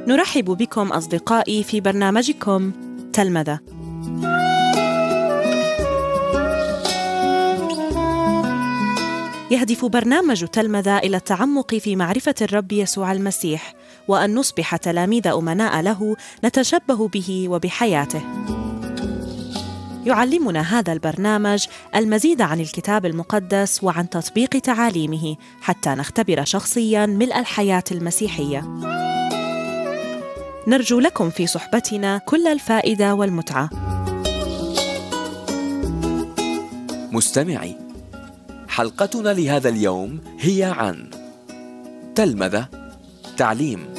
نرحب بكم أصدقائي في برنامجكم تلمذة. يهدف برنامج تلمذة إلى التعمق في معرفة الرب يسوع المسيح، وأن نصبح تلاميذ أمناء له نتشبه به وبحياته. يعلمنا هذا البرنامج المزيد عن الكتاب المقدس وعن تطبيق تعاليمه حتى نختبر شخصياً ملء الحياة المسيحية. نرجو لكم في صحبتنا كل الفائدة والمتعة. مستمعي، حلقتنا لهذا اليوم هي عن تلمذة، تعليم.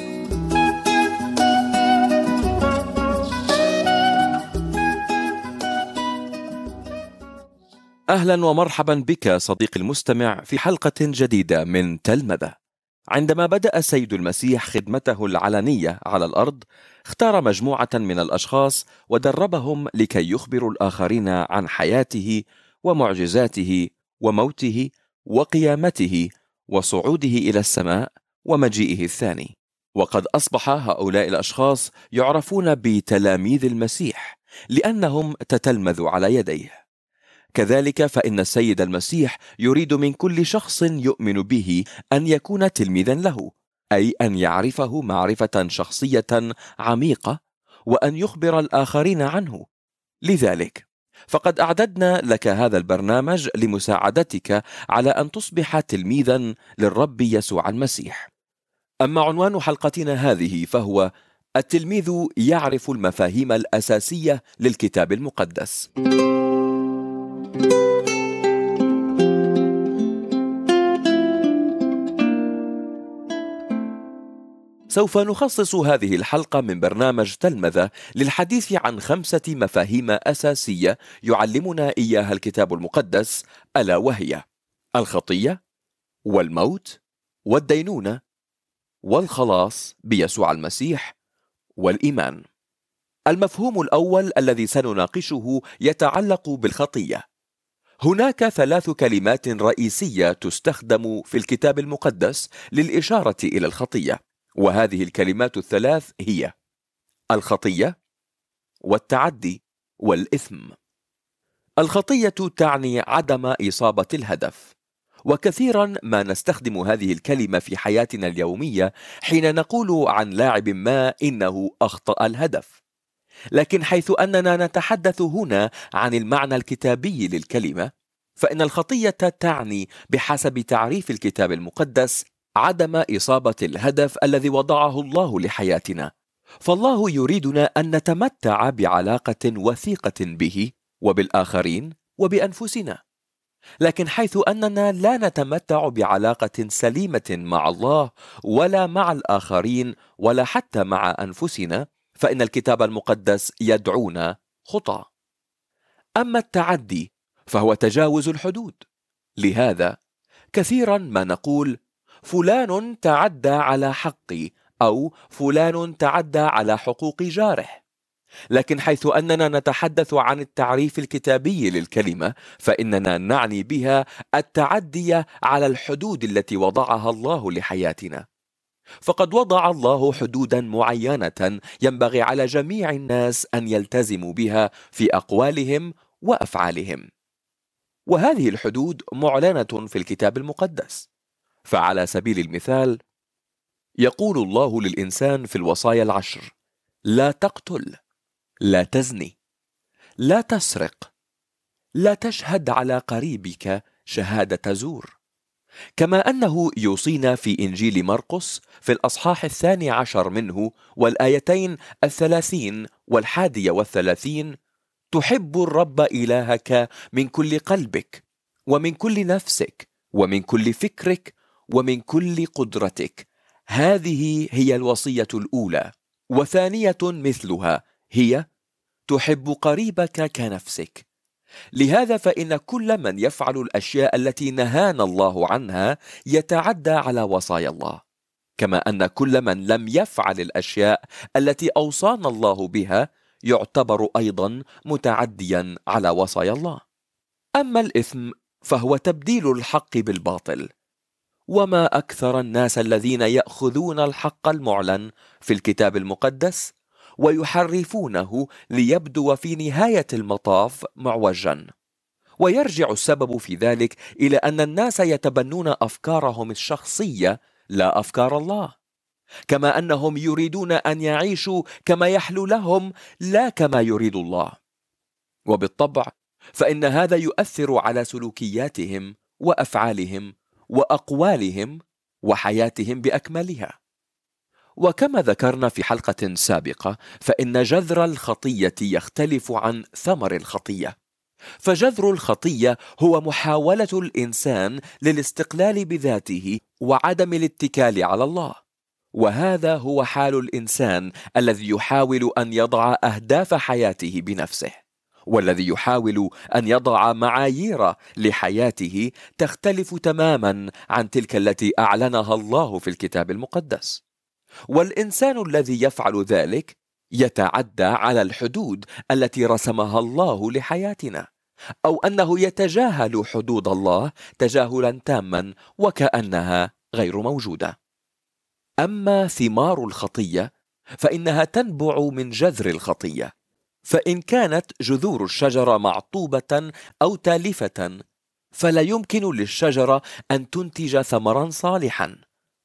أهلا ومرحبا بك صديقي المستمع في حلقة جديدة من تلمذة. عندما بدأ السيد المسيح خدمته العلنية على الأرض، اختار مجموعة من الأشخاص ودربهم لكي يخبروا الآخرين عن حياته ومعجزاته وموته وقيامته وصعوده إلى السماء ومجيئه الثاني. وقد أصبح هؤلاء الأشخاص يعرفون بتلاميذ المسيح لأنهم تتلمذوا على يديه. كذلك فإن السيد المسيح يريد من كل شخص يؤمن به أن يكون تلميذا له، أي أن يعرفه معرفة شخصية عميقة وأن يخبر الآخرين عنه. لذلك فقد أعددنا لك هذا البرنامج لمساعدتك على أن تصبح تلميذا للرب يسوع المسيح. أما عنوان حلقتنا هذه فهو التلميذ يعرف المفاهيم الأساسية للكتاب المقدس. سوف نخصص هذه الحلقة من برنامج تلمذة للحديث عن 5 مفاهيم أساسية يعلمنا إياها الكتاب المقدس، ألا وهي الخطية والموت والدينونة والخلاص بيسوع المسيح والإيمان. المفهوم الأول الذي سنناقشه يتعلق بالخطية. هناك 3 كلمات رئيسية تستخدم في الكتاب المقدس للإشارة إلى الخطية، وهذه الكلمات ال3 هي الخطية والتعدي والإثم. الخطية تعني عدم إصابة الهدف، وكثيرا ما نستخدم هذه الكلمة في حياتنا اليومية حين نقول عن لاعب ما إنه أخطأ الهدف. لكن حيث أننا نتحدث هنا عن المعنى الكتابي للكلمة، فإن الخطية تعني بحسب تعريف الكتاب المقدس عدم إصابة الهدف الذي وضعه الله لحياتنا. فالله يريدنا أن نتمتع بعلاقة وثيقة به وبالآخرين وبأنفسنا. لكن حيث أننا لا نتمتع بعلاقة سليمة مع الله ولا مع الآخرين ولا حتى مع أنفسنا، فإن الكتاب المقدس يدعونا خطأ. أما التعدي فهو تجاوز الحدود. لهذا كثيرا ما نقول فلان تعدى على حقي، أو فلان تعدى على حقوق جاره. لكن حيث أننا نتحدث عن التعريف الكتابي للكلمة، فإننا نعني بها التعدي على الحدود التي وضعها الله لحياتنا. فقد وضع الله حدودا معينة ينبغي على جميع الناس أن يلتزموا بها في أقوالهم وأفعالهم، وهذه الحدود معلنة في الكتاب المقدس. فعلى سبيل المثال يقول الله للإنسان في الوصايا ال10: لا تقتل، لا تزني، لا تسرق، لا تشهد على قريبك شهادة زور. كما أنه يوصينا في إنجيل مرقس في الأصحاح 12 منه والآيتين 30 و31: تحب الرب إلهك من كل قلبك ومن كل نفسك ومن كل فكرك ومن كل قدرتك. هذه هي الوصية الأولى، وثانية مثلها هي تحب قريبك كنفسك. لهذا فإن كل من يفعل الأشياء التي نهانا الله عنها يتعدى على وصايا الله، كما أن كل من لم يفعل الأشياء التي أوصانا الله بها يعتبر أيضا متعديا على وصايا الله. أما الإثم فهو تبديل الحق بالباطل، وما أكثر الناس الذين يأخذون الحق المعلن في الكتاب المقدس ويحرفونه ليبدو في نهاية المطاف معوجا. ويرجع السبب في ذلك إلى أن الناس يتبنون أفكارهم الشخصية لا أفكار الله، كما أنهم يريدون أن يعيشوا كما يحلو لهم لا كما يريد الله. وبالطبع فإن هذا يؤثر على سلوكياتهم وأفعالهم وأقوالهم وحياتهم بأكملها. وكما ذكرنا في حلقة سابقة، فإن جذر الخطية يختلف عن ثمر الخطية. فجذر الخطية هو محاولة الإنسان للاستقلال بذاته وعدم الاتكال على الله، وهذا هو حال الإنسان الذي يحاول أن يضع أهداف حياته بنفسه، والذي يحاول أن يضع معايير لحياته تختلف تماما عن تلك التي أعلنها الله في الكتاب المقدس. والإنسان الذي يفعل ذلك يتعدى على الحدود التي رسمها الله لحياتنا، أو أنه يتجاهل حدود الله تجاهلا تاما وكأنها غير موجودة. أما ثمار الخطية فإنها تنبع من جذر الخطية، فإن كانت جذور الشجرة معطوبة أو تالفة فلا يمكن للشجرة أن تنتج ثمرا صالحا،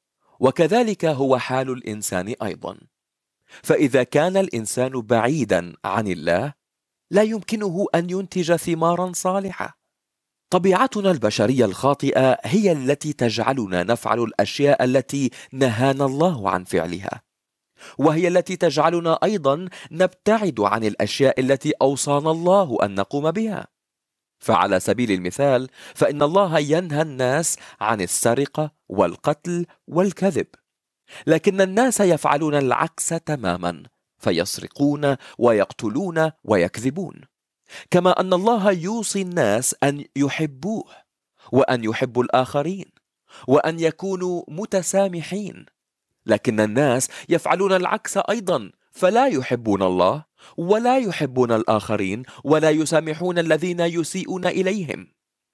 وكذلك هو حال الإنسان أيضا. فإذا كان الإنسان بعيدا عن الله لا يمكنه أن ينتج ثمارا صالحة. طبيعتنا البشرية الخاطئة هي التي تجعلنا نفعل الأشياء التي نهانا الله عن فعلها، وهي التي تجعلنا أيضا نبتعد عن الأشياء التي أوصانا الله أن نقوم بها. فعلى سبيل المثال فإن الله ينهى الناس عن السرقة والقتل والكذب، لكن الناس يفعلون العكس تماما، فيسرقون ويقتلون ويكذبون. كما أن الله يوصي الناس أن يحبوه وأن يحبوا الآخرين وأن يكونوا متسامحين، لكن الناس يفعلون العكس أيضا، فلا يحبون الله ولا يحبون الآخرين ولا يسامحون الذين يسيئون إليهم.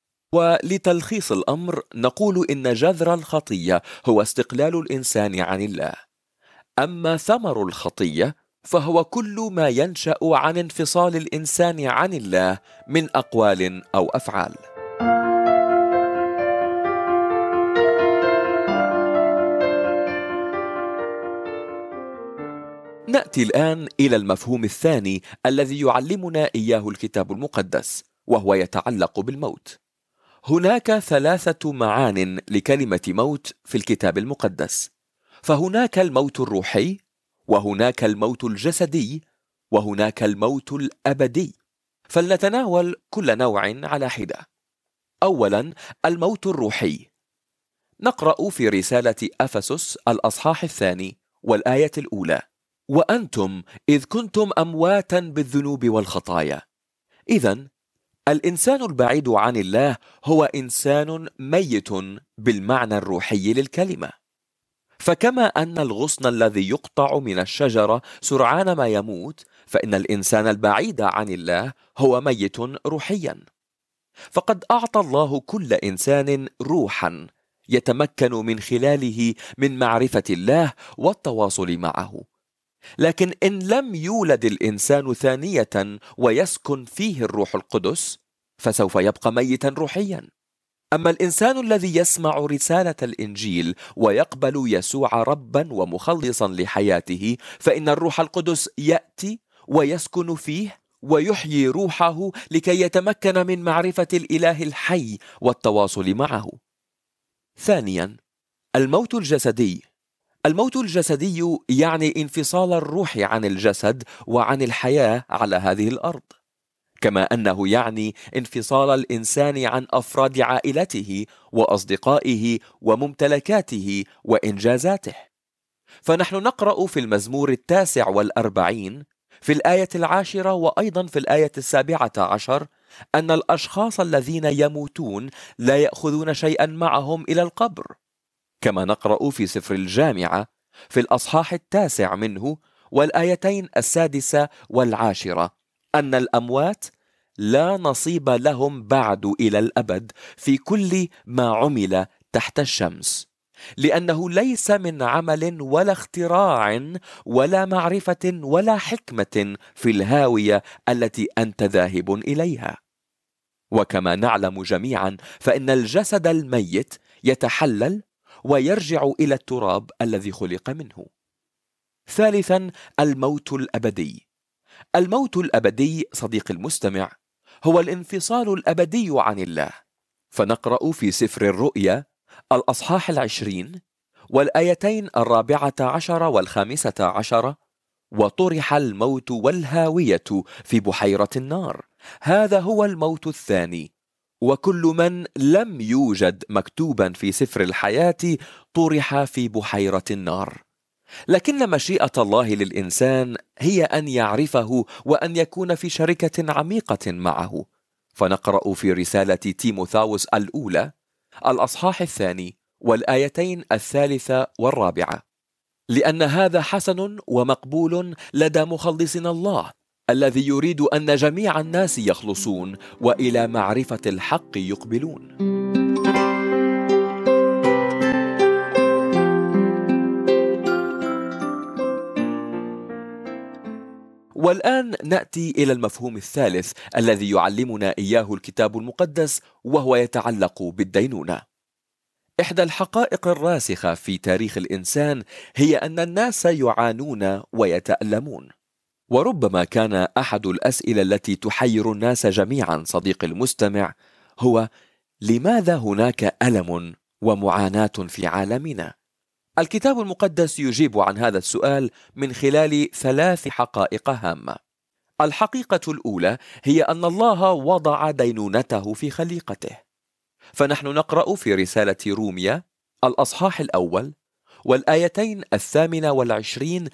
ولتلخيص الأمر نقول إن جذر الخطية هو استقلال الإنسان عن الله، أما ثمر الخطية فهو كل ما ينشأ عن انفصال الإنسان عن الله من أقوال أو أفعال. نأتي الآن إلى المفهوم الثاني الذي يعلمنا إياه الكتاب المقدس، وهو يتعلق بالموت. هناك 3 معان لكلمة موت في الكتاب المقدس، فهناك الموت الروحي، وهناك الموت الجسدي، وهناك الموت الأبدي. فلنتناول كل نوع على حدة. أولا الموت الروحي. نقرأ في رسالة أفسس الأصحاح 2 والآية 1: وأنتم إذ كنتم أمواتا بالذنوب والخطايا. إذن الإنسان البعيد عن الله هو إنسان ميت بالمعنى الروحي للكلمة. فكما أن الغصن الذي يقطع من الشجرة سرعان ما يموت، فإن الإنسان البعيد عن الله هو ميت روحيا. فقد أعطى الله كل إنسان روحا يتمكن من خلاله من معرفة الله والتواصل معه، لكن إن لم يولد الإنسان ثانية ويسكن فيه الروح القدس فسوف يبقى ميتا روحيا. أما الإنسان الذي يسمع رسالة الإنجيل ويقبل يسوع ربا ومخلصا لحياته، فإن الروح القدس يأتي ويسكن فيه ويحيي روحه لكي يتمكن من معرفة الإله الحي والتواصل معه. ثانيا الموت الجسدي. الموت الجسدي يعني انفصال الروح عن الجسد وعن الحياة على هذه الأرض، كما أنه يعني انفصال الإنسان عن أفراد عائلته وأصدقائه وممتلكاته وإنجازاته. فنحن نقرأ في المزمور 49 في الآية 10 وأيضا في الآية 17 أن الأشخاص الذين يموتون لا يأخذون شيئا معهم إلى القبر. كما نقرأ في سفر الجامعة في الأصحاح 9 منه والآيتين 6 و10 أن الأموات لا نصيب لهم بعد إلى الأبد في كل ما عمل تحت الشمس، لأنه ليس من عمل ولا اختراع ولا معرفة ولا حكمة في الهاوية التي أنت ذاهب إليها. وكما نعلم جميعا فإن الجسد الميت يتحلل ويرجع إلى التراب الذي خلق منه. ثالثا، الموت الأبدي. الموت الأبدي صديق المستمع هو الانفصال الأبدي عن الله. فنقرأ في سفر الرؤيا الأصحاح 20 والآيتين 14 و15: وطرح الموت والهاوية في بحيرة النار، هذا هو الموت الثاني، وكل من لم يوجد مكتوبا في سفر الحياة طرح في بحيرة النار. لكن مشيئة الله للإنسان هي أن يعرفه وأن يكون في شركة عميقة معه. فنقرأ في رسالة تيموثاوس الأولى الأصحاح 2 والآيتين 3 و4: لأن هذا حسن ومقبول لدى مخلصنا الله، الذي يريد أن جميع الناس يخلصون وإلى معرفة الحق يقبلون. والآن نأتي إلى المفهوم الثالث الذي يعلمنا إياه الكتاب المقدس، وهو يتعلق بالدينونة. إحدى الحقائق الراسخة في تاريخ الإنسان هي أن الناس يعانون ويتألمون. وربما كان أحد الأسئلة التي تحير الناس جميعا صديق المستمع هو: لماذا هناك ألم ومعاناة في عالمنا؟ الكتاب المقدس يجيب عن هذا السؤال من خلال 3 حقائق هامة. الحقيقة الأولى هي أن الله وضع دينونته في خليقته. فنحن نقرأ في رسالة روميا الأصحاح 1 والآيتين 28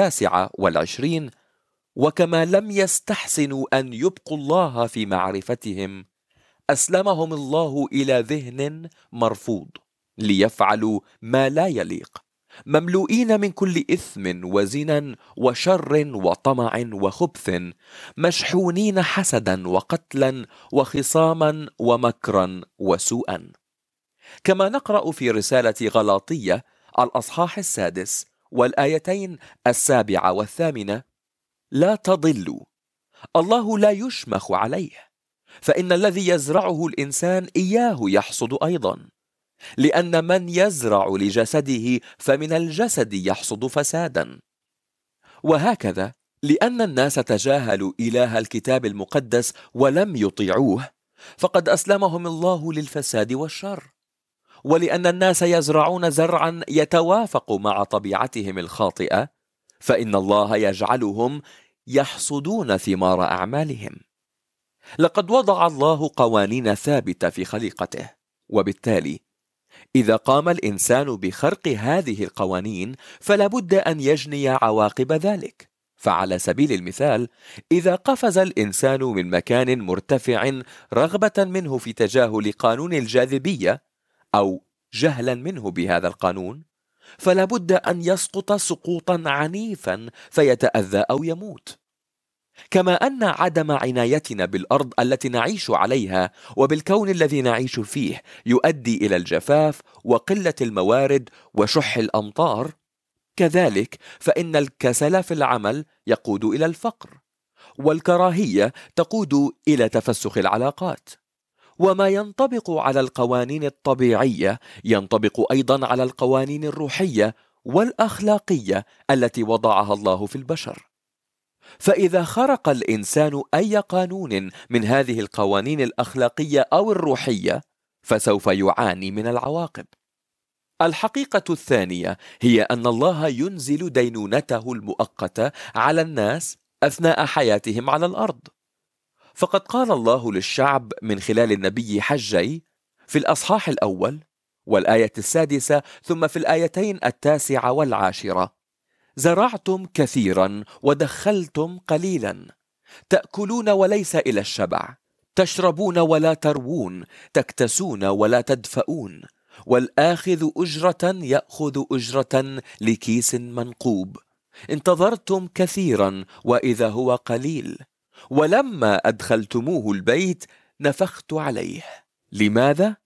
و29: وكما لم يستحسنوا أن يبقوا الله في معرفتهم أسلمهم الله إلى ذهن مرفوض ليفعلوا ما لا يليق، مملوئين من كل إثم وزنا وشر وطمع وخبث، مشحونين حسدا وقتلا وخصاما ومكرا وسوءا. كما نقرأ في رسالة غلاطية الأصحاح 6 والآيتين 7 و8: لا تضلوا، الله لا يشمخ عليه، فإن الذي يزرعه الإنسان إياه يحصد أيضا، لأن من يزرع لجسده فمن الجسد يحصد فسادا. وهكذا لأن الناس تجاهلوا إله الكتاب المقدس ولم يطيعوه، فقد أسلمهم الله للفساد والشر. ولأن الناس يزرعون زرعا يتوافق مع طبيعتهم الخاطئة، فإن الله يجعلهم يحصدون ثمار أعمالهم. لقد وضع الله قوانين ثابتة في خليقته، وبالتالي إذا قام الإنسان بخرق هذه القوانين فلا بد أن يجني عواقب ذلك. فعلى سبيل المثال، إذا قفز الإنسان من مكان مرتفع رغبة منه في تجاهل قانون الجاذبية أو جهلا منه بهذا القانون، فلا بد أن يسقط سقوطا عنيفا فيتأذى أو يموت. كما أن عدم عنايتنا بالأرض التي نعيش عليها وبالكون الذي نعيش فيه يؤدي إلى الجفاف وقلة الموارد وشح الأمطار، كذلك فإن الكسل في العمل يقود إلى الفقر، والكراهية تقود إلى تفسخ العلاقات. وما ينطبق على القوانين الطبيعية ينطبق أيضا على القوانين الروحية والأخلاقية التي وضعها الله في البشر. فإذا خرق الإنسان أي قانون من هذه القوانين الأخلاقية أو الروحية فسوف يعاني من العواقب. الحقيقة الثانية هي أن الله ينزل دينونته المؤقتة على الناس أثناء حياتهم على الأرض. فقد قال الله للشعب من خلال النبي حجي في الأصحاح 1 والآية 6 ثم في الآيتين 9 و10: زرعتم كثيرا ودخلتم قليلا، تأكلون وليس إلى الشبع، تشربون ولا تروون، تكتسون ولا تدفؤون، والآخذ أجرة يأخذ أجرة لكيس منقوب. انتظرتم كثيرا وإذا هو قليل، ولما أدخلتموه البيت نفخت عليه. لماذا؟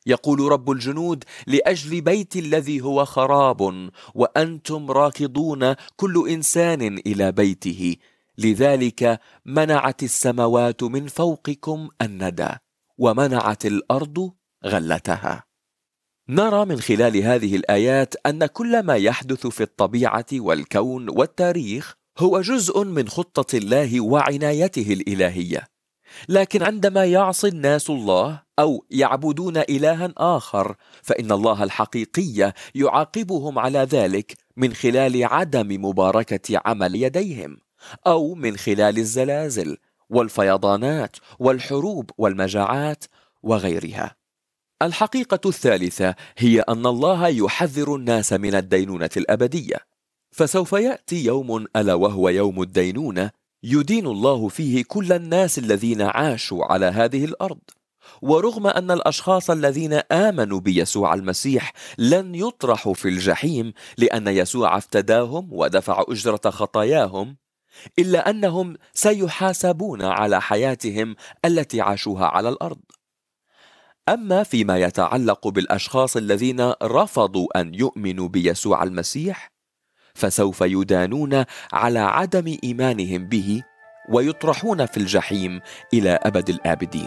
يقول رب الجنود: لأجل بيتي الذي هو خراب وأنتم راكضون كل إنسان إلى بيته، لذلك منعت السماوات من فوقكم الندى ومنعت الأرض غلتها. نرى من خلال هذه الآيات أن كل ما يحدث في الطبيعة والكون والتاريخ هو جزء من خطة الله وعنايته الإلهية، لكن عندما يعصي الناس الله أو يعبدون إلها آخر، فإن الله الحقيقي يعاقبهم على ذلك من خلال عدم مباركة عمل يديهم، أو من خلال الزلازل والفيضانات والحروب والمجاعات وغيرها. الحقيقة الثالثة هي أن الله يحذر الناس من الدينونة الأبدية، فسوف يأتي يوم ألا وهو يوم الدينونة يدين الله فيه كل الناس الذين عاشوا على هذه الأرض. ورغم أن الأشخاص الذين آمنوا بيسوع المسيح لن يطرحوا في الجحيم لأن يسوع افتداهم ودفع أجرة خطاياهم، إلا أنهم سيحاسبون على حياتهم التي عاشوها على الأرض. أما فيما يتعلق بالأشخاص الذين رفضوا أن يؤمنوا بيسوع المسيح، فسوف يدانون على عدم إيمانهم به ويطرحون في الجحيم إلى أبد الآبدين.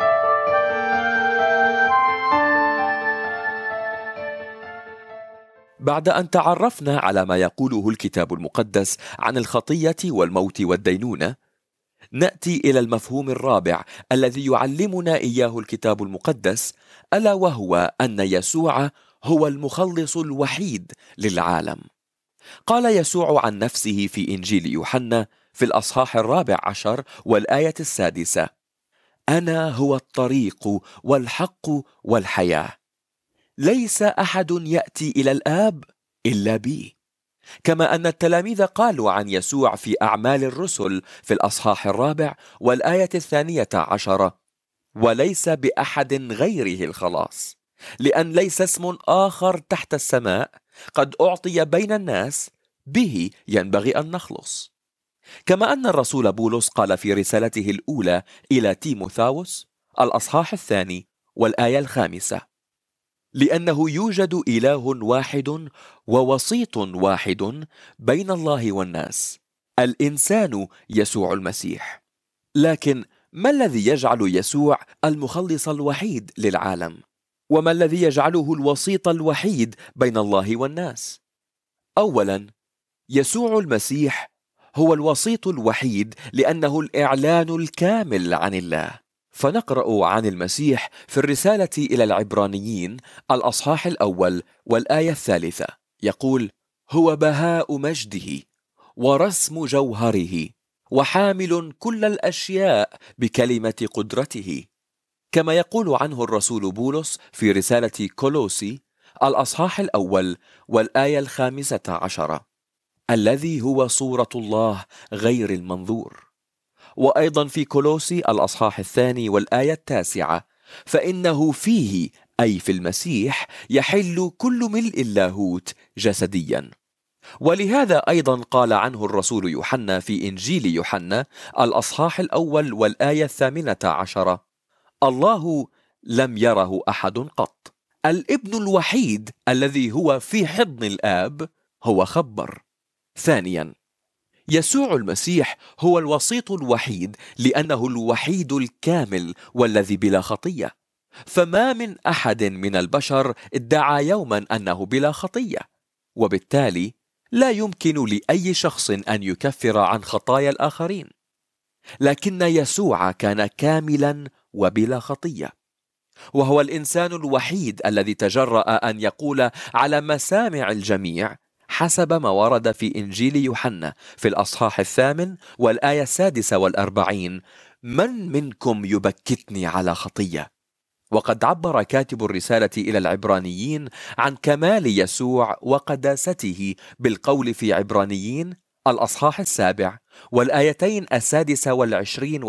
بعد أن تعرفنا على ما يقوله الكتاب المقدس عن الخطية والموت والدينونة، نأتي إلى المفهوم الرابع الذي يعلمنا إياه الكتاب المقدس، ألا وهو أن يسوع هو المخلص الوحيد للعالم. قال يسوع عن نفسه في إنجيل يوحنا في الأصحاح 14 والآية 6: أنا هو الطريق والحق والحياة، ليس أحد يأتي إلى الآب إلا بي. كما أن التلاميذ قالوا عن يسوع في أعمال الرسل في الأصحاح 4 والآية 12: وليس بأحد غيره الخلاص، لأن ليس اسم آخر تحت السماء قد أعطي بين الناس به ينبغي أن نخلص. كما أن الرسول بولس قال في رسالته الأولى إلى تيموثاوس الأصحاح 2 والآية 5: لأنه يوجد إله واحد ووسيط واحد بين الله والناس، الإنسان يسوع المسيح. لكن ما الذي يجعل يسوع المخلص الوحيد للعالم؟ وما الذي يجعله الوسيط الوحيد بين الله والناس؟ أولا، يسوع المسيح هو الوسيط الوحيد لأنه الإعلان الكامل عن الله. فنقرأ عن المسيح في الرسالة إلى العبرانيين الأصحاح 1 والآية 3: يقول: هو بهاء مجده ورسم جوهره وحامل كل الأشياء بكلمة قدرته. كما يقول عنه الرسول بولس في رسالة كولوسي الأصحاح 1 والآية 15: الذي هو صورة الله غير المنظور. وأيضا في كولوسي الأصحاح 2 والآية 9: فإنه فيه، أي في المسيح، يحل كل ملء اللاهوت جسديا. ولهذا أيضا قال عنه الرسول يوحنا في إنجيل يوحنا الأصحاح 1 والآية 18: الله لم يره أحد قط، الابن الوحيد الذي هو في حضن الآب هو خبر. ثانيا، يسوع المسيح هو الوسيط الوحيد لأنه الوحيد الكامل والذي بلا خطية، فما من أحد من البشر ادعى يوما أنه بلا خطية، وبالتالي لا يمكن لأي شخص أن يكفر عن خطايا الآخرين. لكن يسوع كان كاملا وبلا خطية، وهو الإنسان الوحيد الذي تجرأ أن يقول على مسامع الجميع حسب ما ورد في إنجيل يوحنا في الأصحاح 8 والآية 46: من منكم يبكتني على خطية؟ وقد عبر كاتب الرسالة إلى العبرانيين عن كمال يسوع وقداسته بالقول في عبرانيين الأصحاح 7 والآيتين 26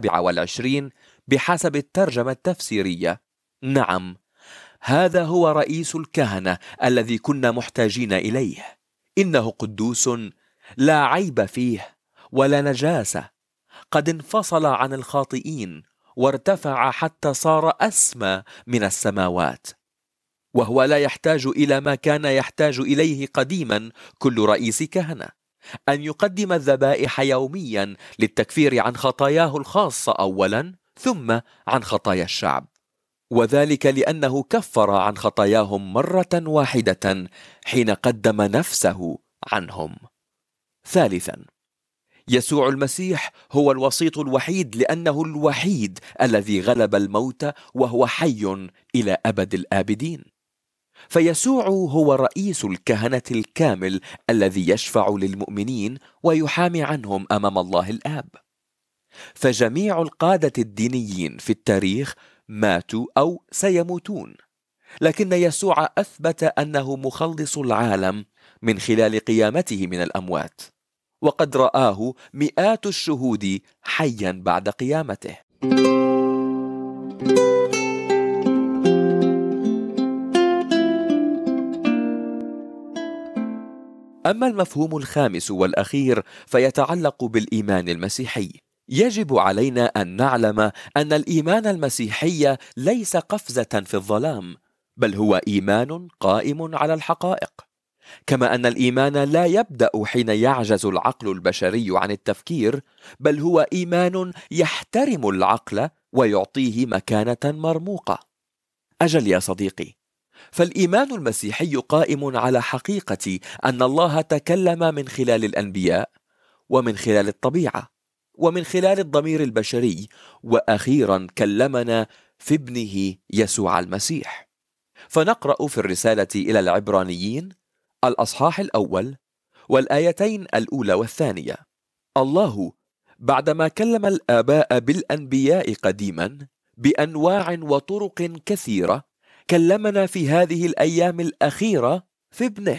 و27 بحسب الترجمة التفسيرية: نعم، هذا هو رئيس الكهنة الذي كنا محتاجين إليه، إنه قدوس لا عيب فيه ولا نجاسة، قد انفصل عن الخاطئين وارتفع حتى صار أسمى من السماوات، وهو لا يحتاج إلى ما كان يحتاج إليه قديما كل رئيس كهنة، أن يقدم الذبائح يوميا للتكفير عن خطاياه الخاصة أولا ثم عن خطايا الشعب، وذلك لأنه كفر عن خطاياهم مرة واحدة حين قدم نفسه عنهم. ثالثا، يسوع المسيح هو الوسيط الوحيد، لأنه الوحيد الذي غلب الموت وهو حي إلى أبد الآبدين. فيسوع هو رئيس الكهنة الكامل الذي يشفع للمؤمنين ويحامي عنهم أمام الله الآب. فجميع القادة الدينيين في التاريخ ماتوا أو سيموتون، لكن يسوع أثبت أنه مخلص العالم من خلال قيامته من الأموات، وقد رآه مئات الشهود حيا بعد قيامته. أما المفهوم الخامس والأخير فيتعلق بالإيمان المسيحي. يجب علينا أن نعلم أن الإيمان المسيحي ليس قفزة في الظلام، بل هو إيمان قائم على الحقائق، كما أن الإيمان لا يبدأ حين يعجز العقل البشري عن التفكير، بل هو إيمان يحترم العقل ويعطيه مكانة مرموقة. أجل يا صديقي، فالإيمان المسيحي قائم على حقيقة أن الله تكلم من خلال الأنبياء، ومن خلال الطبيعة، ومن خلال الضمير البشري، وأخيرا كلمنا في ابنه يسوع المسيح. فنقرأ في الرسالة إلى العبرانيين الأصحاح الأول والآيتين الأولى والثانية: الله بعدما كلم الآباء بالأنبياء قديما بأنواع وطرق كثيرة، كلمنا في هذه الأيام الأخيرة في ابنه.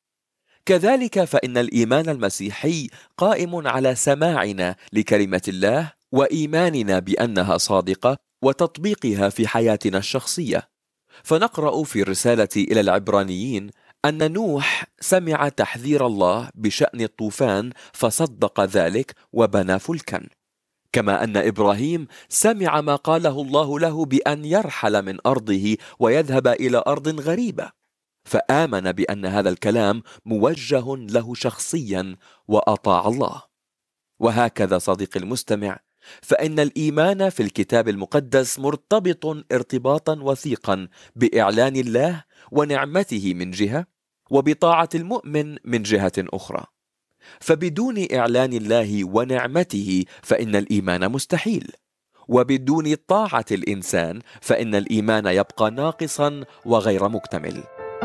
كذلك فإن الإيمان المسيحي قائم على سماعنا لكلمة الله وإيماننا بأنها صادقة وتطبيقها في حياتنا الشخصية. فنقرأ في الرسالة إلى العبرانيين أن نوح سمع تحذير الله بشأن الطوفان فصدق ذلك وبنى فلكا، كما أن إبراهيم سمع ما قاله الله له بأن يرحل من أرضه ويذهب إلى أرض غريبة، فآمن بأن هذا الكلام موجه له شخصيا وأطاع الله. وهكذا صديقي المستمع، فإن الإيمان في الكتاب المقدس مرتبط ارتباطا وثيقا بإعلان الله ونعمته من جهة، وبطاعة المؤمن من جهة أخرى. فبدون إعلان الله ونعمته فإن الإيمان مستحيل، وبدون طاعة الإنسان فإن الإيمان يبقى ناقصا وغير مكتمل.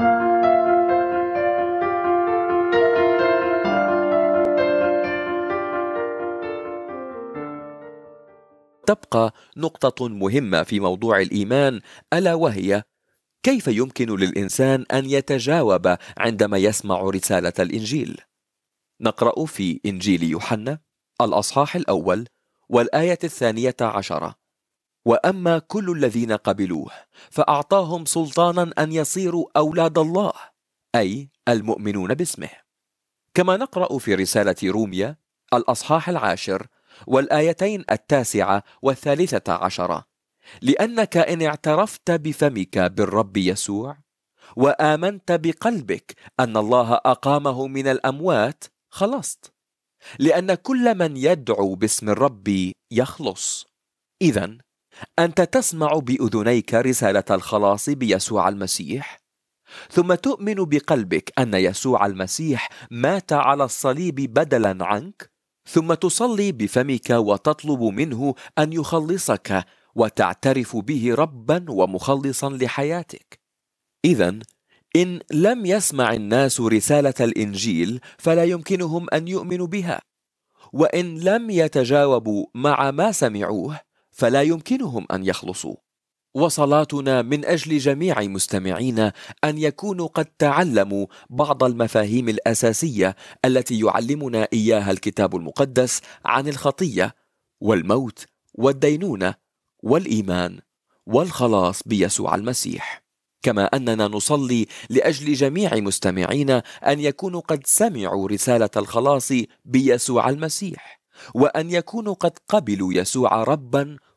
تبقى نقطة مهمة في موضوع الإيمان، ألا وهي كيف يمكن للإنسان أن يتجاوب عندما يسمع رسالة الإنجيل. نقرأ في إنجيل يوحنا الأصحاح الأول والآية 12: وأما كل الذين قبلوه فأعطاهم سلطانا أن يصيروا أولاد الله، أي المؤمنون باسمه. كما نقرأ في رسالة روميا الأصحاح 10 والآيتين 9 و13: لأنك إن اعترفت بفمك بالرب يسوع وآمنت بقلبك أن الله أقامه من الأموات خلصت، لأن كل من يدعو باسم الرب يخلص. إذن أنت تسمع بأذنيك رسالة الخلاص بيسوع المسيح، ثم تؤمن بقلبك أن يسوع المسيح مات على الصليب بدلا عنك، ثم تصلي بفمك وتطلب منه أن يخلصك وتعترف به ربا ومخلصا لحياتك. إذن إن لم يسمع الناس رسالة الإنجيل فلا يمكنهم أن يؤمنوا بها، وإن لم يتجاوبوا مع ما سمعوه فلا يمكنهم أن يخلصوا. وصلاتنا من أجل جميع مستمعينا أن يكونوا قد تعلموا بعض المفاهيم الأساسية التي يعلمنا إياها الكتاب المقدس عن الخطية والموت والدينونة والإيمان والخلاص بيسوع المسيح. كما أننا نصلي لأجل جميع مستمعينا أن يكونوا قد سمعوا رسالة الخلاص بيسوع المسيح، وأن يكونوا قد قبلوا يسوع ربا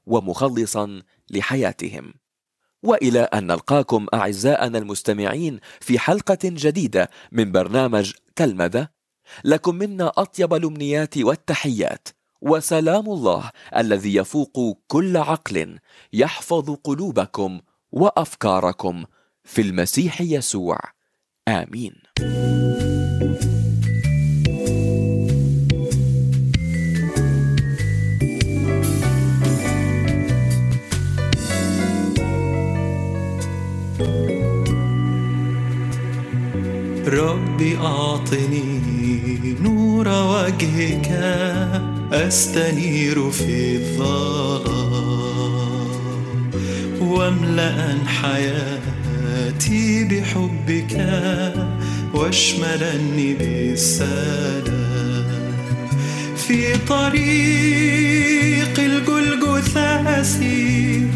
ومخلصا لحياتهم. وإلى أن نلقاكم أعزائنا المستمعين في حلقة جديدة من برنامج تلمذة، لكم منا أطيب الأمنيات والتحيات، وسلام الله الذي يفوق كل عقل يحفظ قلوبكم وأفكاركم في المسيح يسوع. آمين. ربي أعطني نور وجهك أستنير في الظلام، واملأ حياتي بحبك واشملني بالسلام. في طريق الجلجثا أسير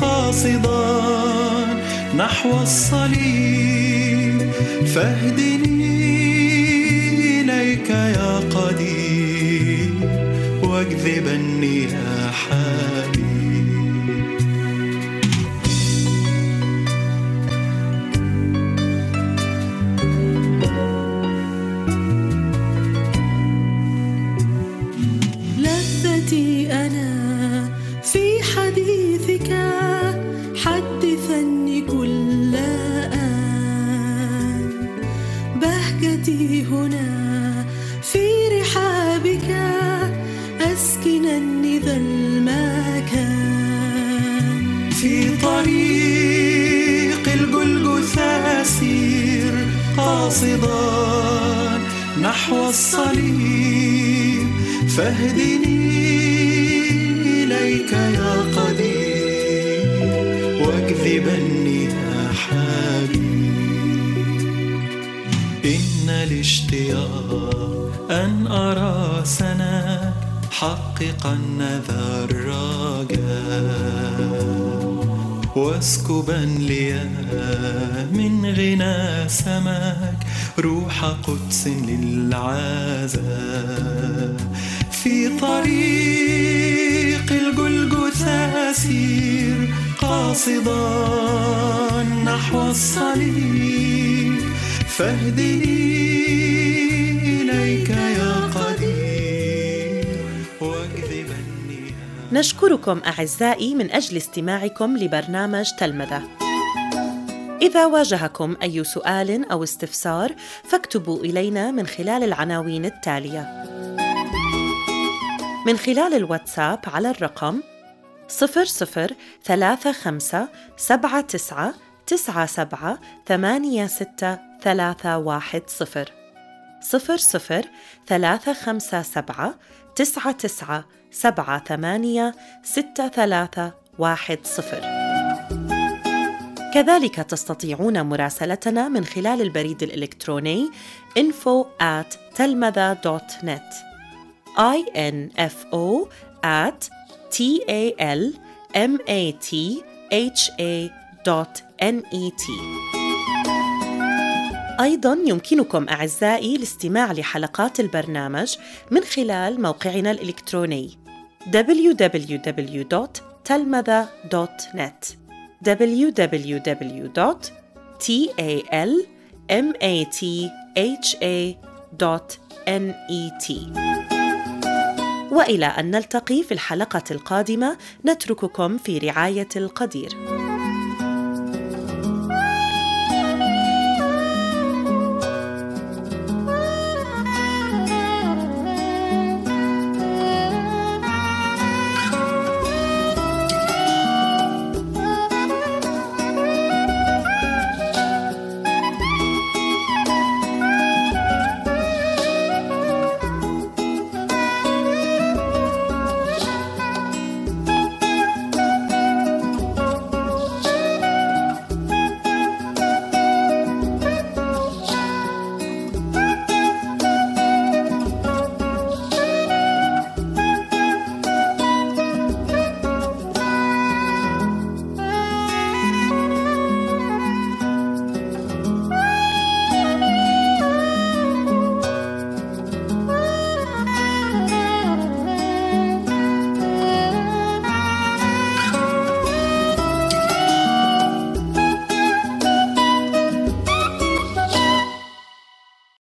قاصدا نحو الصليب، فاهدني إليك يا قدير واجذبني يا حبيب. لذتي أنا في حديثك، حدثني كل آن. بهجتي هنا في رحابك، أسكنني ذا المكان. في طريق الجلجثا أسير قاصدا نحو الصليب، فاهدني إليك يا قدير واجذبني يا حبيب. إن الاشتياق أن أرى سناك حققا ذا الرجاء، واسكبا لي من غنى سماك روح قدس للعزاء. في طريق الجلجثا أسير قاصدا نحو الصليب، فاهدني إليك يا قدير واجذبني. نشكركم أعزائي من أجل استماعكم لبرنامج تلمذة. إذا واجهكم أي سؤال أو استفسار فاكتبوا إلينا من خلال العناوين التالية: من خلال الواتساب على الرقم 003579878631 003579878631. كذلك تستطيعون مراسلتنا من خلال البريد الإلكتروني info@talmadha.net info@talmatha.net. أيضاً يمكنكم أعزائي الاستماع لحلقات البرنامج من خلال موقعنا الإلكتروني www.talmadha.net www.talmatha.net. وإلى أن نلتقي في الحلقة القادمة، نترككم في رعاية القدير.